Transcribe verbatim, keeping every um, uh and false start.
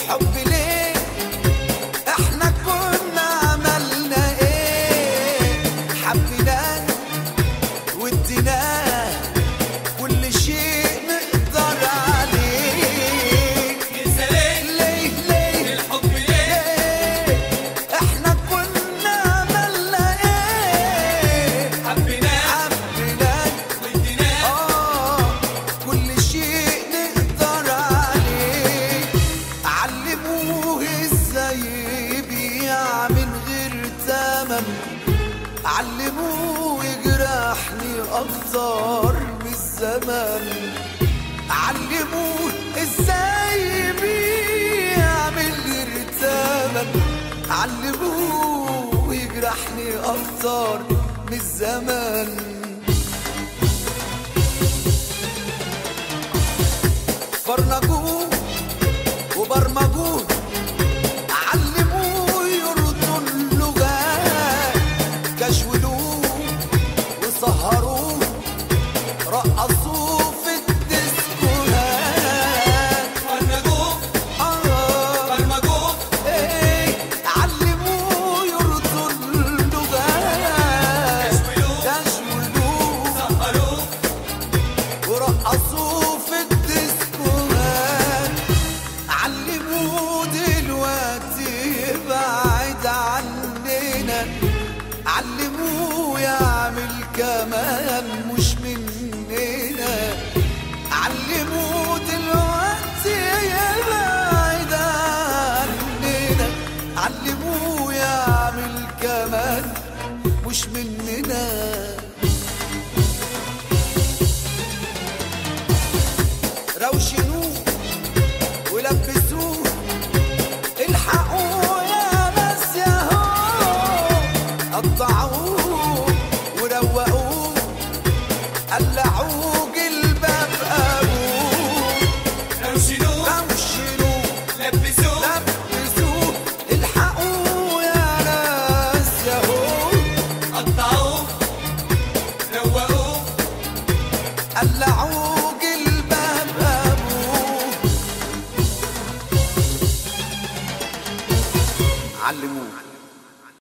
الحب ليه احنا كنا عملنا ايه؟ حبيناه واديناه كل شيء نقدر عليه. ليه ليه ليه الحب ليه احنا كنا عملنا ايه؟ حبيناه حبيناه واديناه اه كل شيء نقدر عليه. علموه ازاي يبيع من غير تمن، علموه يجرحني اكتر من الزمن، علموه ازاي يبيع من غير تمن، علموه يجرحني اكتر من الزمن. فرنجوه وبرمجوه، علموه يردوا اللغات، كشولوه وسهروه، رقصوه في الديسكوهات. فرجوه آه برمجوه إيه علموه يردوا اللغات، كشولوه كشولوه سهروه ورقصوه في الديسكوهات. علموه دلوقتي يبعد عننا، علموه يعمل كمان مش مننا، علموه دلوقتي يبعد عننا، علموه يعمل كمان مش مننا. روشنوه ولبسوه، الحقوه يا ناس ياهو، قطعوه وروقوه، قلعوه جلباب ابوه. روشنوه روشنوه لبسوه لبسوه، الحقوه يا ناس ياهو، قطعوه روقوه قلعوه جلباب ابوه. علموه